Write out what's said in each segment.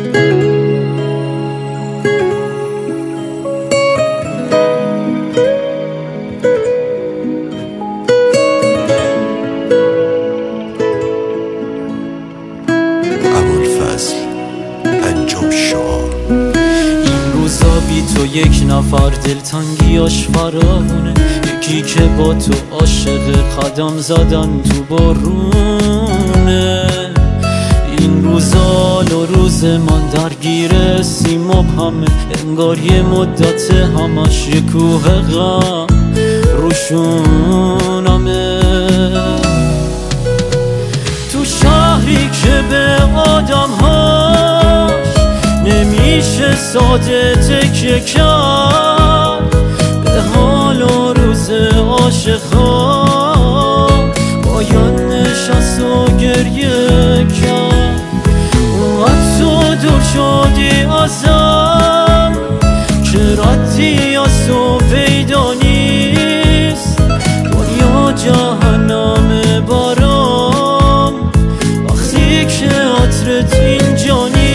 تو یک نفر دلتنگیاش فراونه، یکی که با تو عاشق قدم زدن تو بارونه. این روزا و روز من درگیر سیم و همه، انگار یه مدت همش یه کوه غم روشونمه. تو شهری که به آدم هاش نمیشه ساده تکیه کرد، به حال و روز عاشقا باید نشست و گریه کرد. اونقدر تو دور شدی ازم که ردی از تو پیدا نیست. دنیا جهنم برام وقتی که عطرت اینجا نیست.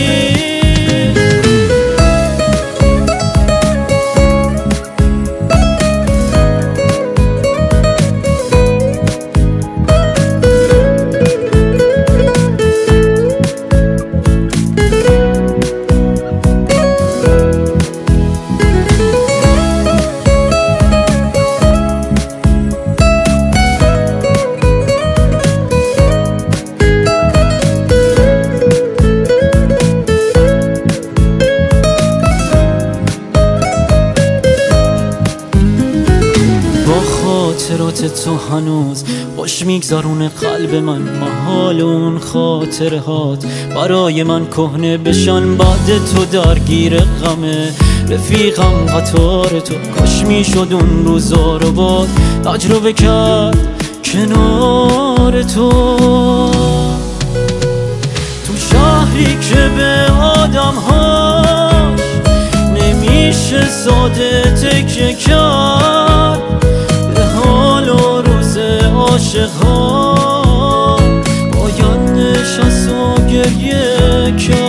خاطرات تو هنوز خوش میگذرونه قلب من، محال اون خاطرهات برای من کهنه بشن بعد تو درگیر غمه. رفیقم قطار تو کاش میشد اون روزا رو باد تجربه کرد کنار تو. تو شهری که به آدم هاش نمیشه ساده تکیه کرد، عاشقا باید نشست و گریه کرد.